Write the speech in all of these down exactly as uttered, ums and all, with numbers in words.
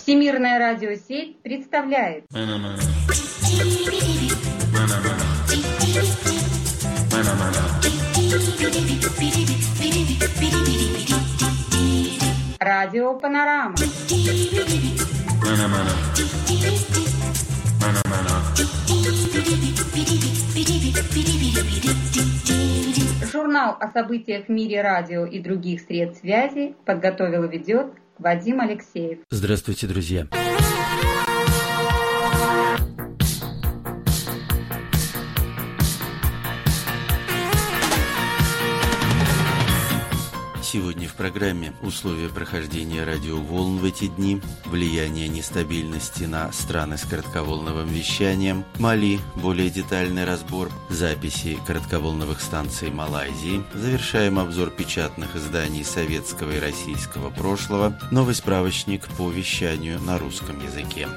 Всемирная радиосеть представляет Радио Панорама. Журнал о событиях в мире радио и других средств связи подготовил и ведет Вадим Алексеев. Здравствуйте, друзья! Сегодня в программе условия прохождения радиоволн в эти дни, влияние нестабильности на страны с коротковолновым вещанием, Мали, более детальный разбор, записи коротковолновых станций Малайзии, завершаем обзор печатных изданий советского и российского прошлого, новый справочник по вещанию на русском языке.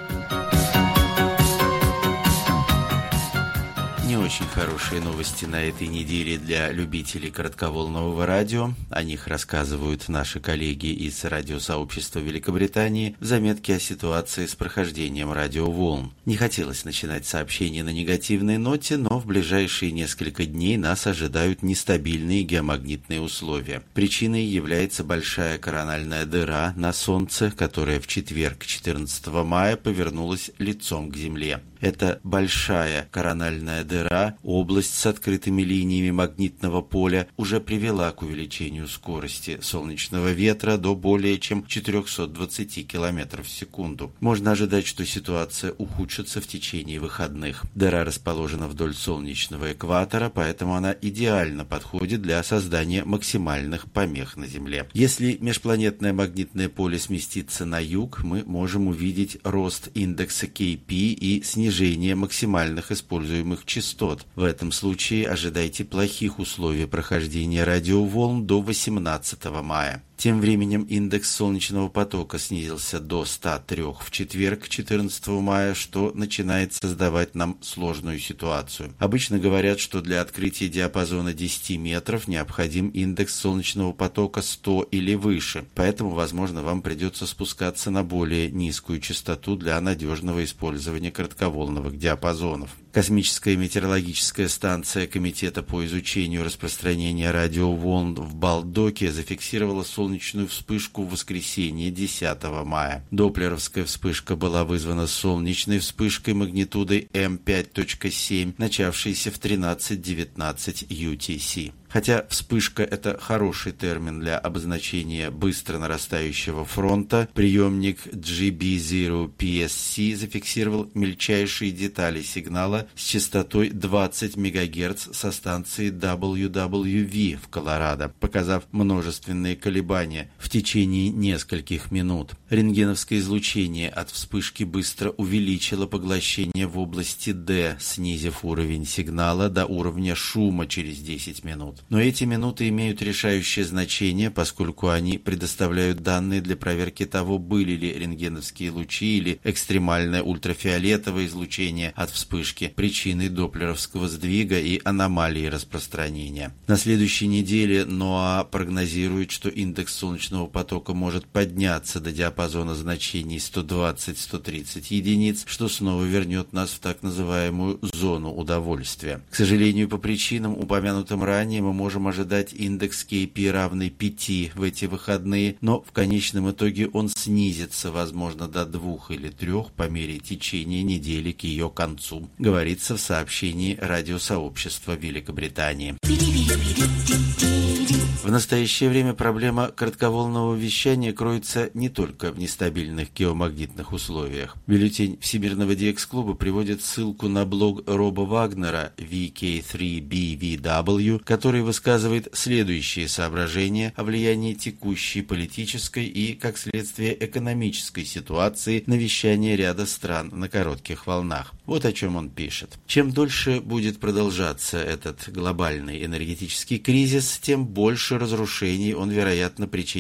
Не очень хорошие новости на этой неделе для любителей коротковолнового радио. О них рассказывают наши коллеги из радиосообщества Великобритании в заметке о ситуации с прохождением радиоволн. Не хотелось начинать сообщение на негативной ноте, но в ближайшие несколько дней нас ожидают нестабильные геомагнитные условия. Причиной является большая корональная дыра на Солнце, которая в четверг, четырнадцатого мая, повернулась лицом к Земле. Эта большая корональная дыра, область с открытыми линиями магнитного поля, уже привела к увеличению скорости солнечного ветра до более чем четыреста двадцать километров в секунду. Можно ожидать, что ситуация ухудшится в течение выходных. Дыра расположена вдоль солнечного экватора, поэтому она идеально подходит для создания максимальных помех на Земле. Если межпланетное магнитное поле сместится на юг, мы можем увидеть рост индекса кей пи и снижение снижение максимальных используемых частот. В этом случае ожидайте плохих условий прохождения радиоволн до восемнадцатого мая. Тем временем индекс солнечного потока снизился до ста трёх в четверг, четырнадцатого мая, что начинает создавать нам сложную ситуацию. Обычно говорят, что для открытия диапазона десять метров необходим индекс солнечного потока сто или выше, поэтому, возможно, вам придется спускаться на более низкую частоту для надежного использования коротковолновых диапазонов. Космическая метеорологическая станция Комитета по изучению распространения радиоволн в Балдоке зафиксировала солнечную вспышку в воскресенье, десятого мая. Доплеровская вспышка была вызвана солнечной вспышкой магнитудой эм пять точка семь, начавшейся в тринадцать девятнадцать ю ти си. Хотя вспышка – это хороший термин для обозначения быстро нарастающего фронта, приемник джи би ноль пи эс си зафиксировал мельчайшие детали сигнала с частотой двадцать мегагерц со станции дабл ю дабл ю ви в Колорадо, показав множественные колебания в течение нескольких минут. Рентгеновское излучение от вспышки быстро увеличило поглощение в области D, снизив уровень сигнала до уровня шума через десять минут. Но эти минуты имеют решающее значение, поскольку они предоставляют данные для проверки того, были ли рентгеновские лучи или экстремальное ультрафиолетовое излучение от вспышки причиной доплеровского сдвига и аномалии распространения. На следующей неделе НОАА прогнозирует, что индекс солнечного потока может подняться до диапазона значений сто двадцать - сто тридцать единиц, что снова вернет нас в так называемую зону удовольствия. К сожалению, по причинам, упомянутым ранее, мы можем ожидать индекс кей пи равный пяти в эти выходные, но в конечном итоге он снизится, возможно, до двух или трех по мере течения недели к ее концу, говорится в сообщении радиосообщества Великобритании. В настоящее время проблема коротковолнового вещания кроется не только в нестабильных геомагнитных условиях. Бюллетень Всемирного ди экс-клуба приводит ссылку на блог Роба Вагнера ви кей три би ви дабл ю, который высказывает следующие соображения о влиянии текущей политической и, как следствие, экономической ситуации на вещание ряда стран на коротких волнах. Вот о чем он пишет. Чем дольше будет продолжаться этот глобальный энергетический кризис, тем больше разрушений он, вероятно, причинит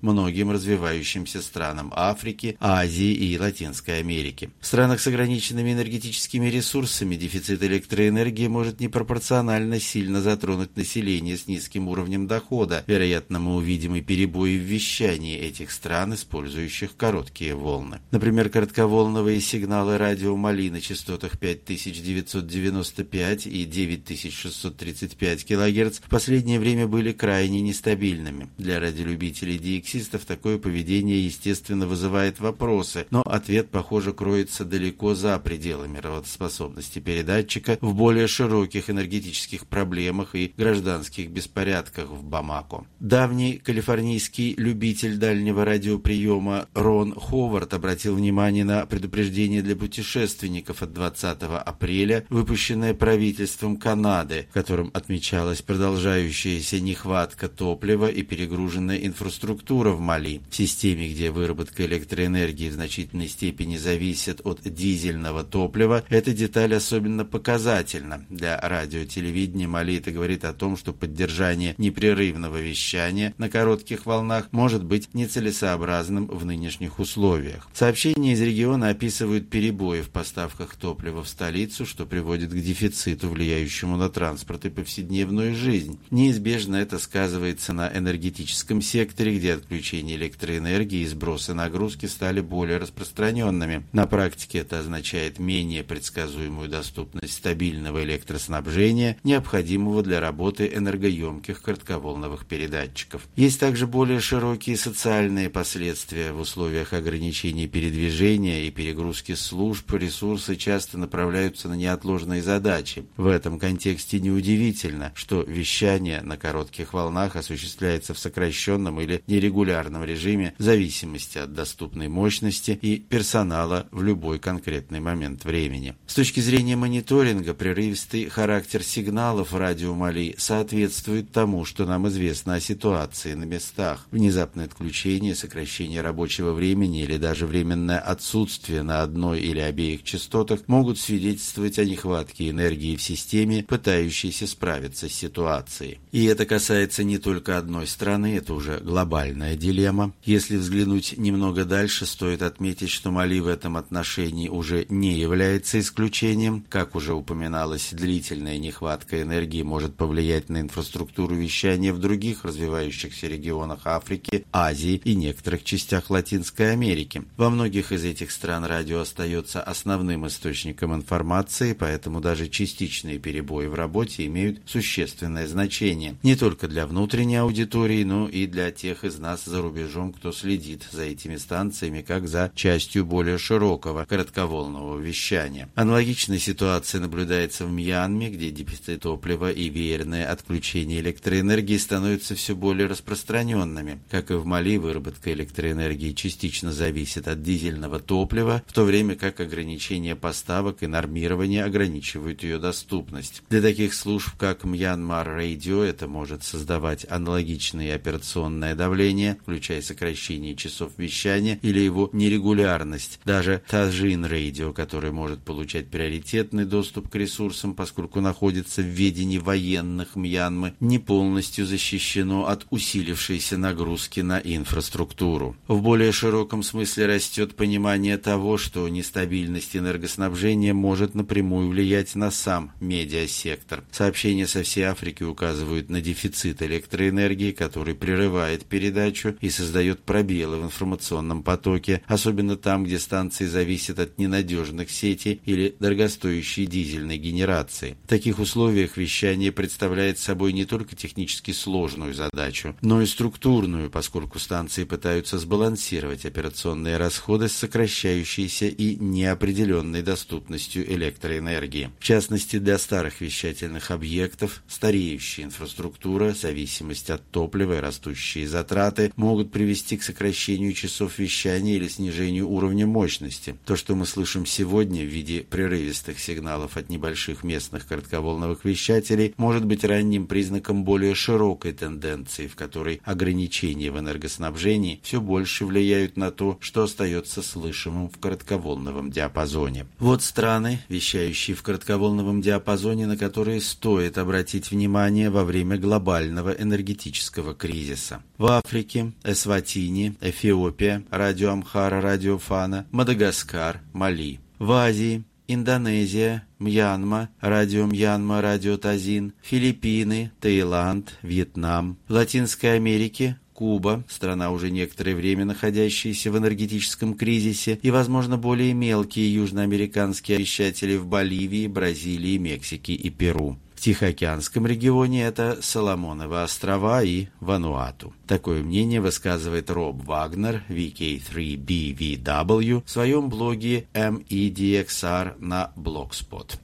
многим развивающимся странам Африки, Азии и Латинской Америки. В странах с ограниченными энергетическими ресурсами дефицит электроэнергии может непропорционально сильно затронуть население с низким уровнем дохода. Вероятно, мы увидим и перебои в вещании этих стран, использующих короткие волны. Например, коротковолновые сигналы радио Мали на частотах пять тысяч девятьсот девяносто пять и девять тысяч шестьсот тридцать пять килогерц в последнее время были крайне нестабильными. Для радиолюбителей диексистов такое поведение, естественно, вызывает вопросы, но ответ, похоже, кроется далеко за пределами работоспособности передатчика в более широких энергетических проблемах и гражданских беспорядках в Бамако. Давний калифорнийский любитель дальнего радиоприема Рон Ховард обратил внимание на предупреждение для путешественников от двадцатого апреля, выпущенное правительством Канады, в котором отмечалась продолжающаяся нехватка топлива и перегруженная инфраструктура в Мали. В системе, где выработка электроэнергии в значительной степени зависит от дизельного топлива, эта деталь особенно показательна. Для радиотелевидения Мали это говорит о том, что поддержание непрерывного вещания на коротких волнах может быть нецелесообразным в нынешних условиях. Сообщения из региона описывают перебои в поставках топлива в столицу, что приводит к дефициту, влияющему на транспорт и повседневную жизнь. Неизбежно это сказывается на энергетическом секторе, где отключение электроэнергии и сбросы нагрузки стали более распространенными. На практике это означает менее предсказуемую доступность стабильного электроснабжения, необходимого для работы энергоемких коротковолновых передатчиков. Есть также более широкие социальные последствия. В условиях ограничений передвижения и перегрузки служб ресурсы часто направляются на неотложные задачи. В этом контексте неудивительно, что вещание на коротких волнах осуществляется в сокращенном или нерегулярном режиме в зависимости от доступной мощности и персонала в любой конкретный момент времени. С точки зрения мониторинга, прерывистый характер сигналов радио Мали соответствует тому, что нам известно о ситуации на местах. Внезапное отключение, сокращение рабочего времени или даже временное отсутствие на одной или обеих частотах могут свидетельствовать о нехватке энергии в системе, пытающейся справиться с ситуацией. И это касается не только одной страны, это уже глобальная дилемма. Если взглянуть немного дальше, стоит отметить, что Мали в этом отношении уже не является исключением. Как уже упоминалось, длительная нехватка энергии может повлиять на инфраструктуру вещания в других развивающихся регионах Африки, Азии и некоторых частях Латинской Америки. Во многих из этих стран радио остается основным источником информации, поэтому даже частичные перебои в работе имеют существенное значение не только для внутренней аудитории, но и для тех из нас за рубежом, кто следит за этими станциями как за частью более широкого коротковолнового вещания. Аналогичная ситуация наблюдается в Мьянме, где дефицит топлива и веерное отключение электроэнергии становятся все более распространенными. Как и в Мали, выработка электроэнергии частично зависит от дизельного топлива, в то время как ограничение поставок и нормирование ограничивают ее доступность. Для таких служб, как Myanmar Radio, это может создавать аналогичное операционное давление, включая сокращение часов вещания или его нерегулярность. Даже Tajin Radio, который может получать приоритетный доступ к ресурсам, поскольку находится в ведении военных Мьянмы, не полностью защищено от усилившейся нагрузки на инфраструктуру. В более широком смысле растет понимание того, что нестабильность энергоснабжения может напрямую влиять на сам медиасектор. Сообщения со всей Африки указывают на дефицит электроэнергии, который прерывает передачу и создает пробелы в информационном потоке, особенно там, где станции зависят от ненадежных сетей или дорогостоящей дизельной генерации. В таких условиях вещание представляет собой не только технически сложную задачу, но и структурную, поскольку станции пытаются сбалансировать операционные расходы с сокращающейся и неопределенной доступностью электроэнергии. В частности, для старых вещательных объектов стареющая инфраструктура, зависимость от топлива и растущие затраты могут привести к сокращению часов вещания или снижению уровня мощности. То, что мы слышим сегодня в виде прерывистых сигналов от небольших местных коротковолновых вещателей, может быть ранним признаком более широкой тенденции, в которой ограничения в энергоснабжении все больше влияют на то, что остается слышимым в коротковолновом диапазоне. Вот страны, вещающие в коротковолновом диапазоне, на которые стоит обратить внимание во время глобального энергетического кризиса. В Африке Америки, Эсватини, Эфиопия, радио Амхара, радио Фана, Мадагаскар, Мали. В Азии – Индонезия, Мьянма, радио Мьянма, радио Тазин, Филиппины, Таиланд, Вьетнам. В Латинской Америке – Куба, страна, уже некоторое время находящаяся в энергетическом кризисе, и, возможно, более мелкие южноамериканские вещатели в Боливии, Бразилии, Мексике и Перу. В Тихоокеанском регионе это Соломоновы острова и Вануату. Такое мнение высказывает Роб Вагнер, ви кей три би ви дабл ю, в своем блоге эм и ди экс ар на Blogspot.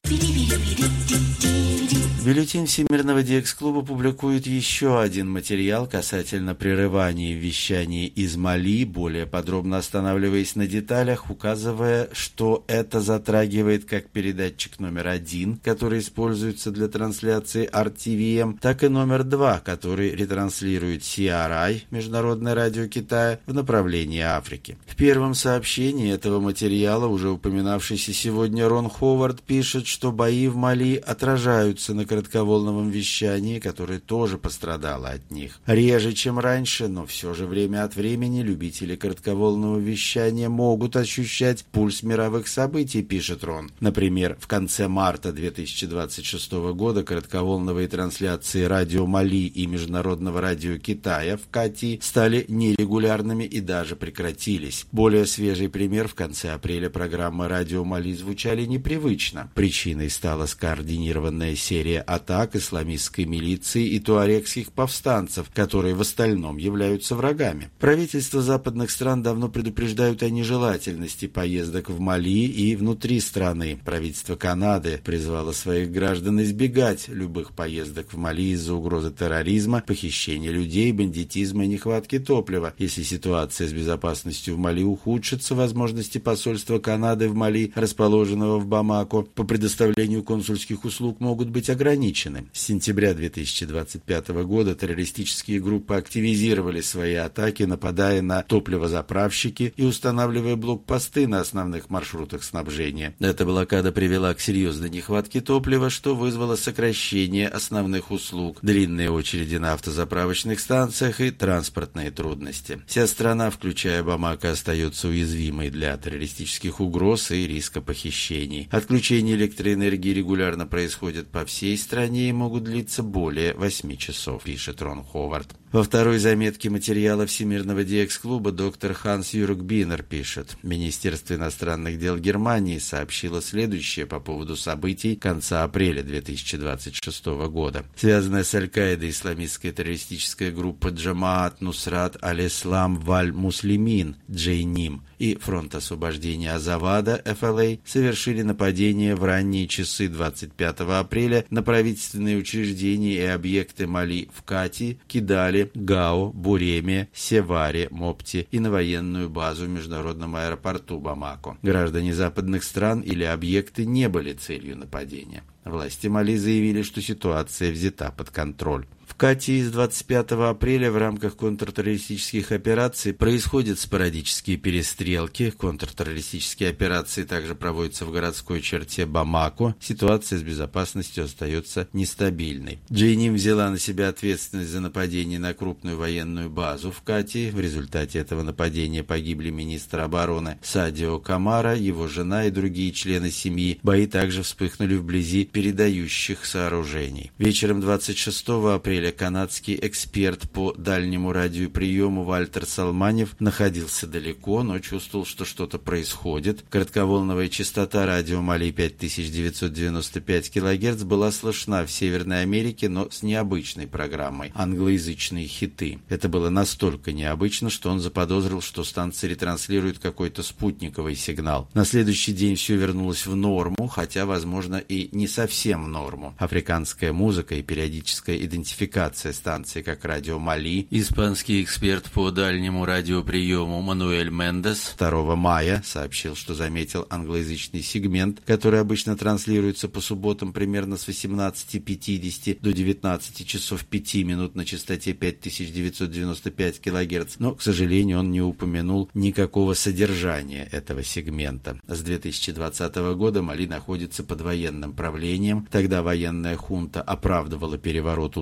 Бюллетень Всемирного ди экс-клуба публикует еще один материал касательно прерывания вещания из Мали, более подробно останавливаясь на деталях, указывая, что это затрагивает как передатчик номер один, который используется для трансляции ар ти ви эм, так и номер два, который ретранслирует си ар ай, Международное радио Китая, в направлении Африки. В первом сообщении этого материала уже упоминавшийся сегодня Рон Ховард пишет, что бои в Мали отражаются на коротковолновом вещании, которое тоже пострадало от них. Реже, чем раньше, но все же время от времени любители коротковолнового вещания могут ощущать пульс мировых событий, пишет Рон. Например, в конце марта две тысячи двадцать шестого года коротковолновые трансляции радио Мали и Международного радио Китая в Кати стали нерегулярными и даже прекратились. Более свежий пример: в конце апреля программы радио Мали звучали непривычно. Причиной стала скоординированная серия атак исламистской милиции и туарегских повстанцев, которые в остальном являются врагами. Правительства западных стран давно предупреждают о нежелательности поездок в Мали и внутри страны. Правительство Канады призвало своих граждан избегать любых поездок в Мали из-за угрозы терроризма, похищения людей, бандитизма и нехватки топлива. Если ситуация с безопасностью в Мали ухудшится, возможности посольства Канады в Мали, расположенного в Бамако, по предоставлению консульских услуг могут быть ограничены. С сентября две тысячи двадцать пятого года террористические группы активизировали свои атаки, нападая на топливозаправщики и устанавливая блокпосты на основных маршрутах снабжения. Эта блокада привела к серьезной нехватке топлива, что вызвало сокращение основных услуг, длинные очереди на автозаправочных станциях и транспортные трудности. Вся страна, включая Бамако, остается уязвимой для террористических угроз и риска похищений. Отключение электроэнергии регулярно происходит по всей стране и могут длиться более восьми часов, пишет Рон Ховард. Во второй заметке материала Всемирного ди экс-клуба доктор Ханс-Юрик Бинер пишет: Министерство иностранных дел Германии сообщило следующее по поводу событий конца апреля две тысячи двадцать шестого года. Связанная с Аль-Каидой исламистская террористическая группа Джамаат Нусрат Аль-Ислам Валь-Муслимин (Джейним) и Фронт освобождения Азавада (эф эл эй) совершили нападение в ранние часы двадцать пятого апреля на правительственные учреждения и объекты Мали в Кати, Кидале, Гао, Буреме, Севаре, Мопти и на военную базу в международном аэропорту Бамако. Граждане западных стран или объекты не были целью нападения. Власти Мали заявили, что ситуация взята под контроль. В Кати с двадцать пятого апреля в рамках контртеррористических операций происходят спорадические перестрелки. Контртеррористические операции также проводятся в городской черте Бамако. Ситуация с безопасностью остается нестабильной. Джейним взяла на себя ответственность за нападение на крупную военную базу в Кати. В результате этого нападения погибли министр обороны Садио Камара, его жена и другие члены семьи. Бои также вспыхнули вблизи передающих сооружений. Вечером двадцать шестого апреля канадский эксперт по дальнему радиоприему Вальтер Салманев находился далеко, но чувствовал, что что-то происходит. Коротковолновая частота радио Мали пять тысяч девятьсот девяносто пять килогерц была слышна в Северной Америке, но с необычной программой — англоязычные хиты. Это было настолько необычно, что он заподозрил, что станция ретранслирует какой-то спутниковый сигнал. На следующий день все вернулось в норму, хотя, возможно, и не совсем в норму. Африканская музыка и периодическая идентификация станции как радио Мали. Испанский эксперт по дальнему радиоприему Мануэль Мендес второго мая сообщил, что заметил англоязычный сегмент, который обычно транслируется по субботам примерно с восемнадцати пятидесяти до девятнадцати часов пяти минут на частоте пять тысяч девятьсот девяносто пять килогерц, но, к сожалению, он не упомянул никакого содержания этого сегмента. С две тысячи двадцатого года Мали находится под военным правлением. Тогда военная хунта оправдывала переворот улучшения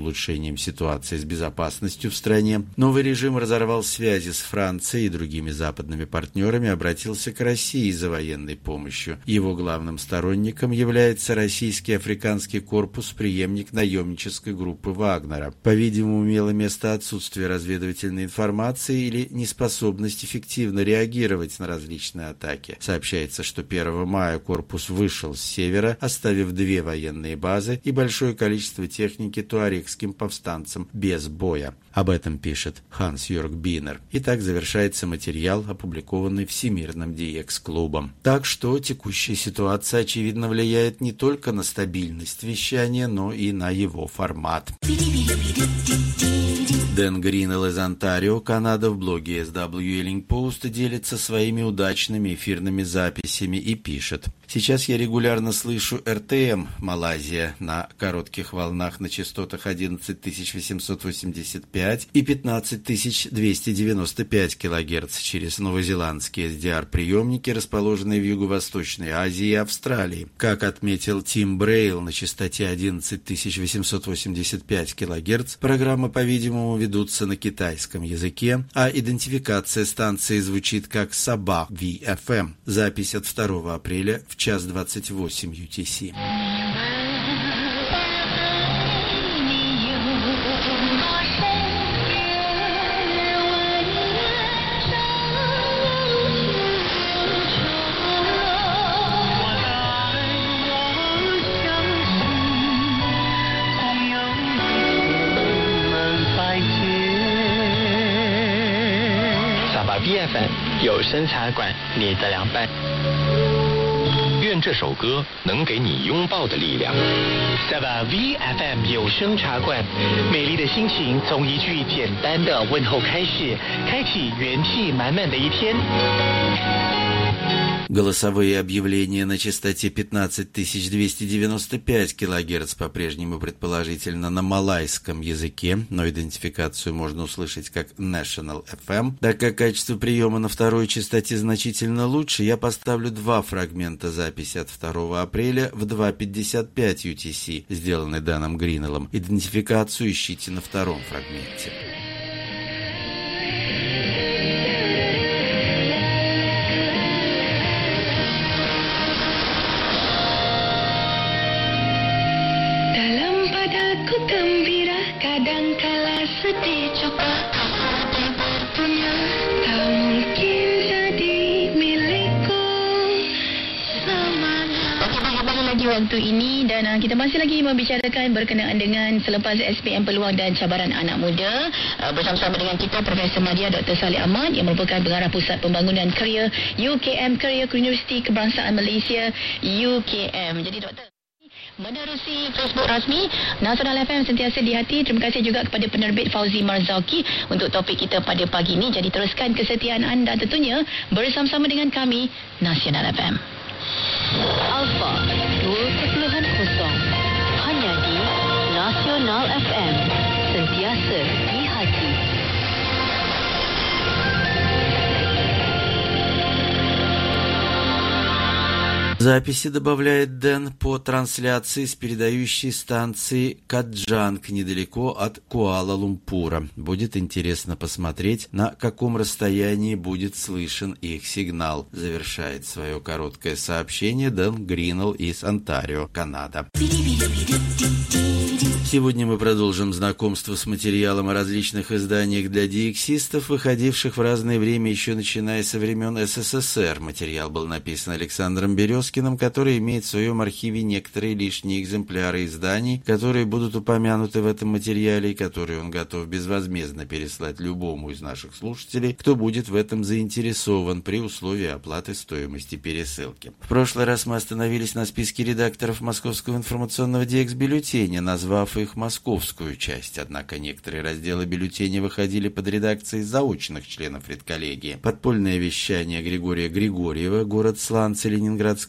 улучшением ситуации с безопасностью в стране, новый режим разорвал связи с Францией и другими западными партнерами и обратился к России за военной помощью. Его главным сторонником является Российский африканский корпус, преемник наемнической группы Вагнера. По-видимому, имело место отсутствие разведывательной информации или неспособность эффективно реагировать на различные атаки. Сообщается, что первого мая корпус вышел с севера, оставив две военные базы и большое количество техники туарегским повстанцам без боя. Об этом пишет Ханс-Йорг Бинер. И так завершается материал, опубликованный Всемирным ди экс-клубом. Так что текущая ситуация, очевидно, влияет не только на стабильность вещания, но и на его формат. Дэн Гринелл из Онтарио, Канада, в блоге эс дабл ю Evening Post делится своими удачными эфирными записями и пишет: «Сейчас я регулярно слышу эр тэ эм Малайзия на коротких волнах на частотах одиннадцать тысяч восемьсот восемьдесят пять и пятнадцать тысяч двести девяносто пять килогерц через новозеландские эс ди ар-приемники, расположенные в Юго-Восточной Азии и Австралии. Как отметил Тим Брейл, на частоте одиннадцать тысяч восемьсот восемьдесят пять килогерц программы, по-видимому, ведутся на китайском языке, а идентификация станции звучит как Sabah ви эф эм. Запись от второго апреля в час двадцать восемь ю ти си. V F M 有声茶馆，你的凉拌。愿这首歌能给你拥抱的力量。Sabah V F M 有声茶馆，美丽的心情从一句简单的问候开始，开启元气满满的一天。 Голосовые объявления на частоте пятнадцать тысяч двести девяносто пять килогерц по-прежнему предположительно на малайском языке, но идентификацию можно услышать как National эф эм. Так как качество приема на второй частоте значительно лучше, я поставлю два фрагмента записи от второго апреля в два пятьдесят пять ю ти си, сделанный Дэном Гринеллом. Идентификацию ищите на втором фрагменте. Gembira kadangkala sedih coba punya tak mungkin jadi milikku selamanya. Okey, bagi lagi waktu ini dan uh, kita masih lagi membicarakan berkenaan dengan selepas S P M Peluang dan Cabaran Anak Muda. Uh, bersama-sama dengan kita Profesor Madya Doktor Saleh Ahmad yang merupakan pengarah Pusat Pembangunan Kerjaya U K M Career Universiti Kebangsaan Malaysia U K M. Jadi Doktor menerusi Facebook rasmi Nasional F M sentiasa di hati. Terima kasih juga kepada penerbit Fauzi Marzauki untuk topik kita pada pagi ini. Jadi teruskan kesetiaan anda tentunya bersama-sama dengan kami Nasional F M. Alpha dua kosong hanya di Nasional F M, sentiasa di hati. Записи добавляет Дэн по трансляции с передающей станции Каджанг недалеко от Куала-Лумпура. Будет интересно посмотреть, на каком расстоянии будет слышен их сигнал. Завершает свое короткое сообщение Дэн Гринелл из Онтарио, Канада. Сегодня мы продолжим знакомство с материалом о различных изданиях для диексистов, выходивших в разное время, еще начиная со времен эс эс эс эр. Материал был написан Александром Березкиным, который имеет в своем архиве некоторые лишние экземпляры изданий, которые будут упомянуты в этом материале и которые он готов безвозмездно переслать любому из наших слушателей, кто будет в этом заинтересован при условии оплаты стоимости пересылки. В прошлый раз мы остановились на списке редакторов Московского информационного ди экс-бюллетеня, назвав их московскую часть, однако некоторые разделы бюллетеня выходили под редакцией заочных членов редколлегии. Подпольное вещание Григория Григорьева, город Сланцы, Ленинградская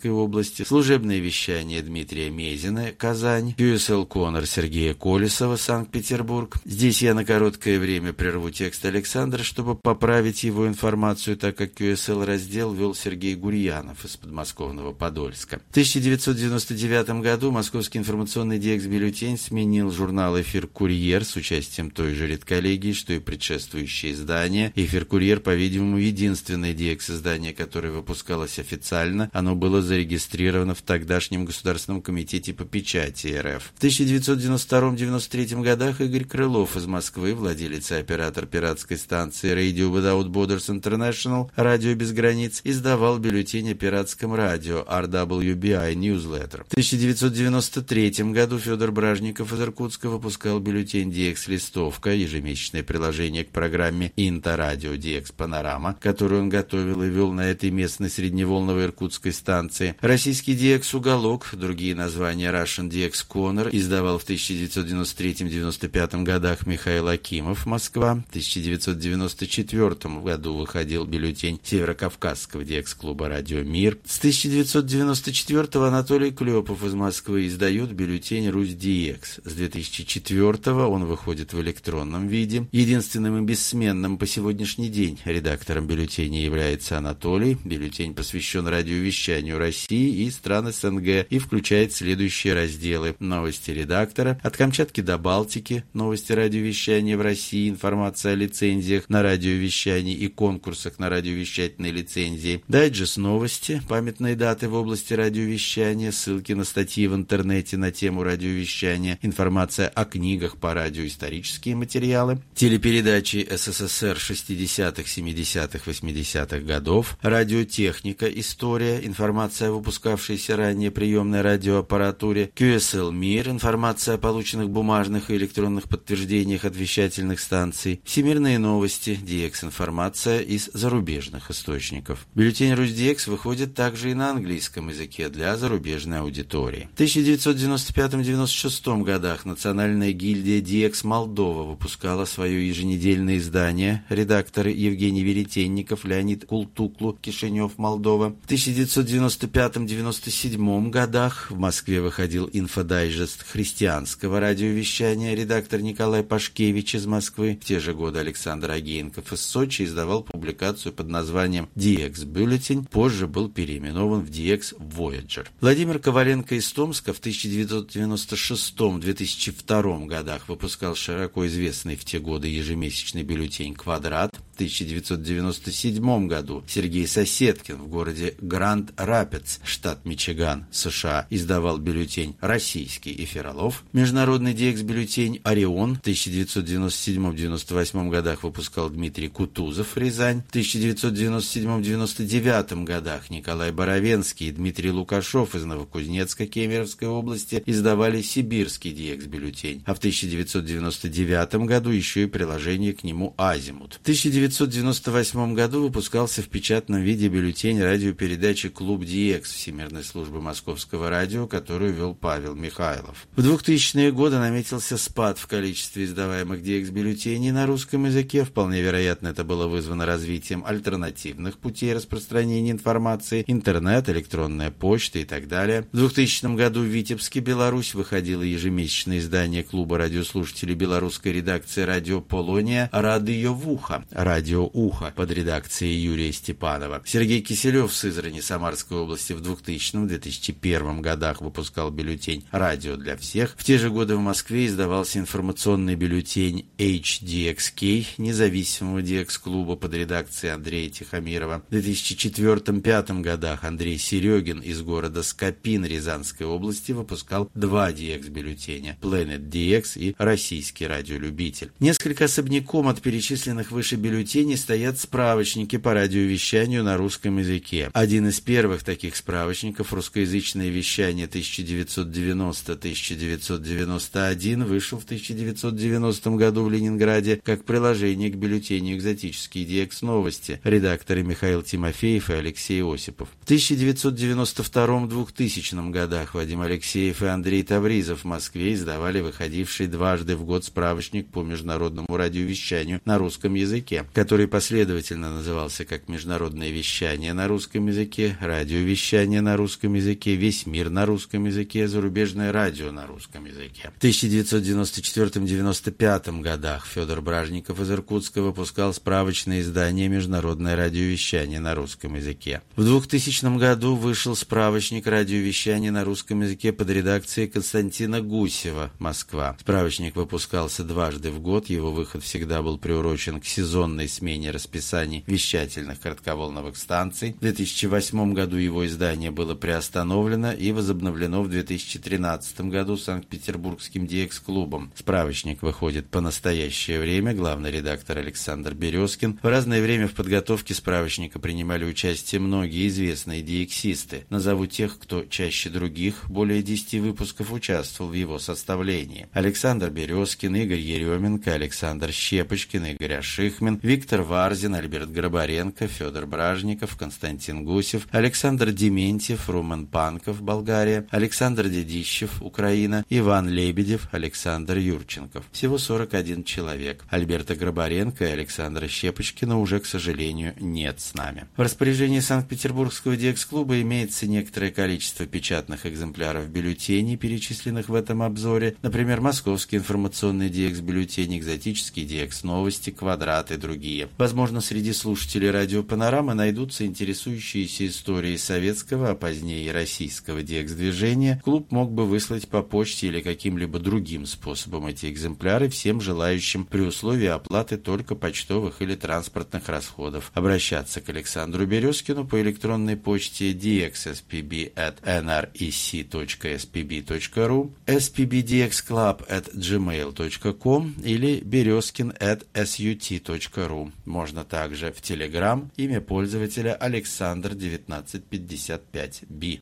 Рязанской области, служебное вещание Дмитрия Мезина, Казань, кью эс эл Конор Сергея Колесова, Санкт-Петербург. Здесь я на короткое время прерву текст Александра, чтобы поправить его информацию, так как кью эс эл раздел вел Сергей Гурьянов из подмосковного Подольска. В тысяча девятьсот девяносто девятом году Московский информационный ди экс-бюллетень сменил журнал «Эфир Курьер» с участием той же редколлегии, что и предшествующее издание. «Эфир Курьер», по-видимому, единственное ди экс-издание, которое выпускалось официально. Оно было зарегистрировано в тогдашнем Государственном комитете по печати эр эф. В тысяча девятьсот девяносто втором — девяносто третьем годах Игорь Крылов из Москвы, владелец и оператор пиратской станции Radio Without Borders International, «Радио без границ», издавал бюллетень о пиратском радио ар дабл ю би ай Newsletter. В тысяча девятьсот девяносто третьем году Федор Бражников из Иркутска выпускал бюллетень ди экс-листовка, ежемесячное приложение к программе Интеррадио ди экс Панорама, которую он готовил и вел на этой местной средневолновой иркутской станции. Российский ди экс-уголок, другие названия Russian ди экс Corner, издавал в тысяча девятьсот девяносто третьем — девяносто пятом годах Михаил Акимов, Москва. В тысяча девятьсот девяносто четвёртом году выходил бюллетень Северокавказского ди экс-клуба «Радио Мир». С тысяча девятьсот девяносто четвёртого Анатолий Клепов из Москвы издает бюллетень «Русь ди экс». С две тысячи четвёртого он выходит в электронном виде. Единственным и бессменным по сегодняшний день редактором бюллетеня является Анатолий. Бюллетень посвящен радиовещанию России и стран эс эн гэ и включает следующие разделы: новости редактора, от Камчатки до Балтики, новости радиовещания в России, информация о лицензиях на радиовещание и конкурсах на радиовещательные лицензии, дайджест новости, памятные даты в области радиовещания, ссылки на статьи в интернете на тему радиовещания, информация о книгах по радио, исторические материалы, телепередачи эс эс эс эр шестидесятых, семидесятых, восьмидесятых годов, радиотехника, история, информация о выпускавшейся ранее приемной радиоаппаратуре, кью эс эл Мир, информация о полученных бумажных и электронных подтверждениях от вещательных станций, всемирные новости, ди экс-информация из зарубежных источников. Бюллетень «Русь ди экс» выходит также и на английском языке для зарубежной аудитории. В тысяча девятьсот девяносто пятом — девяносто шестом годах Национальная гильдия ди экс Молдова выпускала свое еженедельное издание. Редакторы Евгений Веретенников, Леонид Култуклу, Кишинев, Молдова. В тысяча девятьсот девяносто пятом — девяносто седьмом годах в Москве выходил инфодайджест христианского радиовещания. Редактор Николай Пашкевич из Москвы. В те же годы Александр Агеенков из Сочи издавал публикацию под названием ди экс-бюллетень, позже был переименован в ди экс Voyager. Владимир Коваленко из Томска в тысяча девятьсот девяносто шестом — две тысячи втором годах выпускал широко известный в те годы ежемесячный бюллетень «Квадрат». В тысяча девятьсот девяносто седьмом году Сергей Соседкин в городе Гранд-Рапидс, штат Мичиган, США, издавал бюллетень «Российский эфиролов». Международный ди экс-бюллетень «Орион» в тысяча девятьсот девяносто седьмом — девяносто восьмом годах выпускал Дмитрий Кутузов, Рязань. В тысяча девятьсот девяносто седьмом — девяносто девятом годах Николай Боровенский и Дмитрий Лукашов из Новокузнецка Кемеровской области издавали «Сибирский ди экс-бюллетень», а в тысяча девятьсот девяносто девятом году еще и приложение к нему «Азимут». В тысяча девятьсот девяносто восьмом году выпускался в печатном виде бюллетень радиопередачи «Клуб ди экс» Всемирной службы Московского радио, которую вел Павел Михайлов. В двухтысячные годы наметился спад в количестве издаваемых ди экс-бюллетеней на русском языке. Вполне вероятно, это было вызвано развитием альтернативных путей распространения информации, интернет, электронная почта и так далее. В двухтысячном году в Витебске, Беларусь, выходило ежемесячное издание клуба радиослушателей белорусской редакции «Радио Полония» «Радио Вуха», «Радио Ухо» под редакцией Юрия Степанова. Сергей Киселев в Сызрани Самарской области в двухтысячном — две тысячи первом годах выпускал бюллетень «Радио для всех». В те же годы в Москве издавался информационный бюллетень эйч ди экс кей независимого ди экс-клуба под редакцией Андрея Тихомирова. В две тысячи четвёртом — две тысячи пятом годах Андрей Серегин из города Скопин Рязанской области выпускал два ди экс-бюллетеня «Planet ди экс» и «Российский радиолюбитель». Несколько особняком от перечисленных выше бюллетеней стоят справочники по радиовещанию на русском языке. Один из первых таких справочников «Русскоязычное вещание тысяча девятьсот девяносто — тысяча девятьсот девяносто один» вышел в тысяча девятьсот девяностом году в Ленинграде как приложение к бюллетеню «Экзотические ди экс-новости». Редакторы Михаил Тимофеев и Алексей Осипов. В тысяча девятьсот девяносто втором — двухтысячном годах Вадим Алексеев и Андрей Тавризов в Москве издавали выходивший дважды в год справочник по международному радиовещанию на русском языке. который последовательно назывался как «Международное вещание на русском языке», «Радиовещание на русском языке», «Весь мир на русском языке», «Зарубежное радио на русском языке». В тысяча девятьсот девяносто четвёртом — девяносто пятом годах Федор Бражников из Иркутска выпускал справочное издание «Международное радиовещание на русском языке». В двухтысячном году вышел справочник радиовещания на русском языке под редакцией Константина Гусева, Москва. Справочник выпускался дважды в год, его выход всегда был приурочен к сезонной смене расписаний вещательных коротковолновых станций. В две тысячи восьмом году его издание было приостановлено и возобновлено в две тысячи тринадцатом году Санкт-Петербургским ди экс-клубом. Справочник выходит по настоящее время, главный редактор Александр Березкин. В разное время в подготовке справочника принимали участие многие известные диексисты. Назову тех, кто чаще других, более десяти выпусков участвовал в его составлении. Александр Березкин, Игорь Еременко, Александр Щепочкин, Игорь Ашихмин, Виктор Варзин, Альберт Грабаренко, Федор Бражников, Константин Гусев, Александр Дементьев, Румен Панков, Болгария, Александр Дедищев, Украина, Иван Лебедев, Александр Юрченков. Всего сорок один человек. Альберта Грабаренко и Александра Щепочкина уже, к сожалению, нет с нами. В распоряжении Санкт-Петербургского ди экс-клуба имеется некоторое количество печатных экземпляров бюллетеней, перечисленных в этом обзоре, например, Московский информационный ди экс-бюллетень, Экзотический ди экс-новости, Квадрат и другие. Возможно, среди слушателей радио «Панорама» найдутся интересующиеся историей советского, а позднее и российского ди экс-движения. Клуб мог бы выслать по почте или каким-либо другим способом эти экземпляры всем желающим при условии оплаты только почтовых или транспортных расходов. Обращаться к Александру Березкину по электронной почте ди экс эс пи би эт эн ар и си точка эс пи би точка ру, эс пи би ди экс клаб эт джимейл точка ком или березкин эт эс ю ти точка ру. Можно также в Telegram, имя пользователя Александр девятнадцать пятьдесят пять би.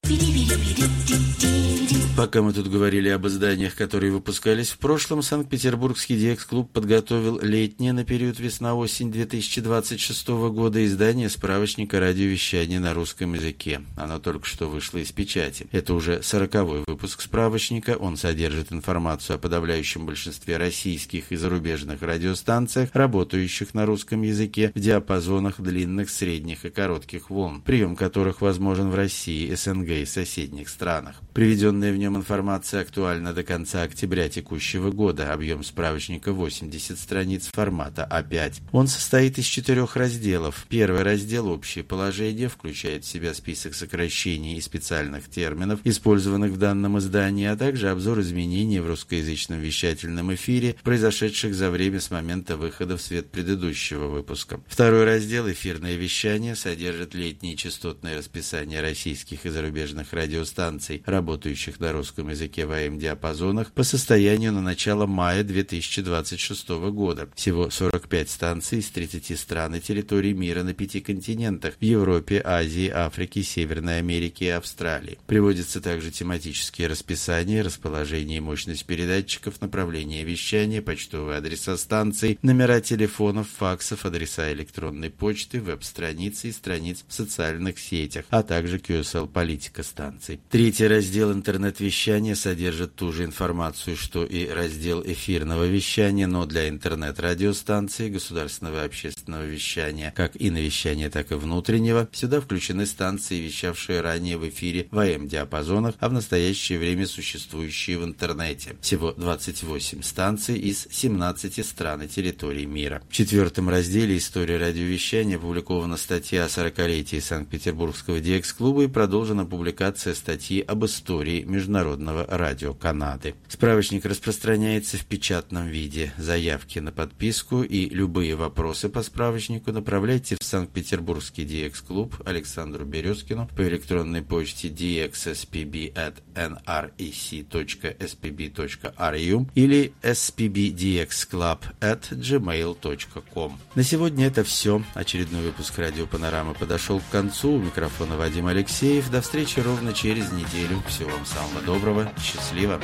Пока мы тут говорили об изданиях, которые выпускались в прошлом, Санкт-Петербургский ди экс-клуб подготовил летнее на период весна-осень две тысячи двадцать шестого года издание справочника радиовещания на русском языке. Оно только что вышло из печати. Это уже сороковой выпуск справочника. Он содержит информацию о подавляющем большинстве российских и зарубежных радиостанциях, работающих на русском языке в диапазонах длинных, средних и коротких волн, прием которых возможен в России, эс эн гэ и соседних странах. Приведенная в нем информация актуальна до конца октября текущего года. Объем справочника восемьдесят страниц формата а пять. Он состоит из четырех разделов. Первый раздел «Общие положения» включает в себя список сокращений и специальных терминов, использованных в данном издании, а также обзор изменений в русскоязычном вещательном эфире, произошедших за время с момента выхода в свет предыдущего выпуска. Второй раздел «Эфирное вещание» содержит летнее частотное расписание российских и зарубежных радиостанций, работающих на русском языке в а эм-диапазонах по состоянию на начало мая две тысячи двадцать шестого года. Всего сорок пять станций из тридцати стран и территорий мира на пяти континентах – в Европе, Азии, Африке, Северной Америке и Австралии. Приводятся также тематические расписания, расположение и мощность передатчиков, направление вещания, почтовые адреса станций, номера телефонов, факсов, адреса электронной почты, веб-страницы и страниц в социальных сетях, а также кью эс эл-политика станций. Третий раздел интернет-вещания содержит ту же информацию, что и раздел эфирного вещания, но для интернет-радиостанций, государственного и общественного вещания, как и навещания, так и внутреннего. Сюда включены станции, вещавшие ранее в эфире в а эм-диапазонах, а в настоящее время существующие в интернете. Всего двадцать восемь станций из семнадцати стран и территорий мира. В четвертом разделе «История радиовещания» опубликована статья о сорокалетии Санкт-Петербургского ди экс-клуба и продолжена публикация статьи об истории Международного радио Канады. Справочник распространяется в печатном виде. Заявки на подписку и любые вопросы по справочнику направляйте в Санкт-Петербургский ди экс-клуб Александру Березкину по электронной почте ди экс эс пи би эт эн ар и си точка эс пи би точка ру или эс пи би ди экс клаб эт джимейл точка ком. На сегодня это все. Очередной выпуск радио «Панорама» подошел к концу. У микрофона Вадим Алексеев. До встречи ровно через неделю. Всего вам самого доброго. Счастливо.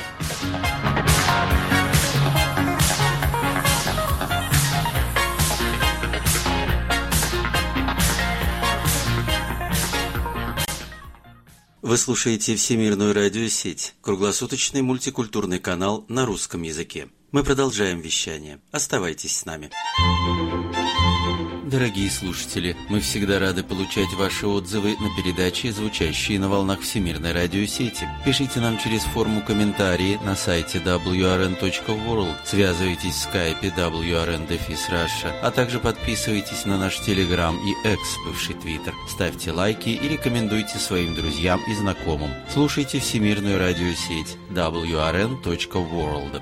Вы слушаете Всемирную радиосеть, круглосуточный мультикультурный канал на русском языке. Мы продолжаем вещание. Оставайтесь с нами. Дорогие слушатели, мы всегда рады получать ваши отзывы на передачи, звучащие на волнах Всемирной радиосети. Пишите нам через форму комментарии на сайте дабл ю ар эн точка ворлд, связывайтесь в скайпе дабл ю ар эн дефис раша, а также подписывайтесь на наш Телеграм и Экс, бывший Твиттер. Ставьте лайки и рекомендуйте своим друзьям и знакомым. Слушайте Всемирную радиосеть дабл ю ар эн точка ворлд.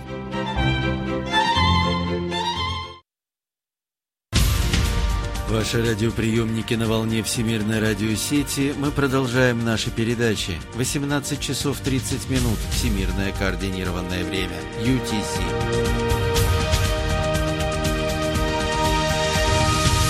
Ваши радиоприемники на волне Всемирной радиосети. Мы продолжаем наши передачи. восемнадцать часов тридцать минут. Всемирное координированное время. ю ти си.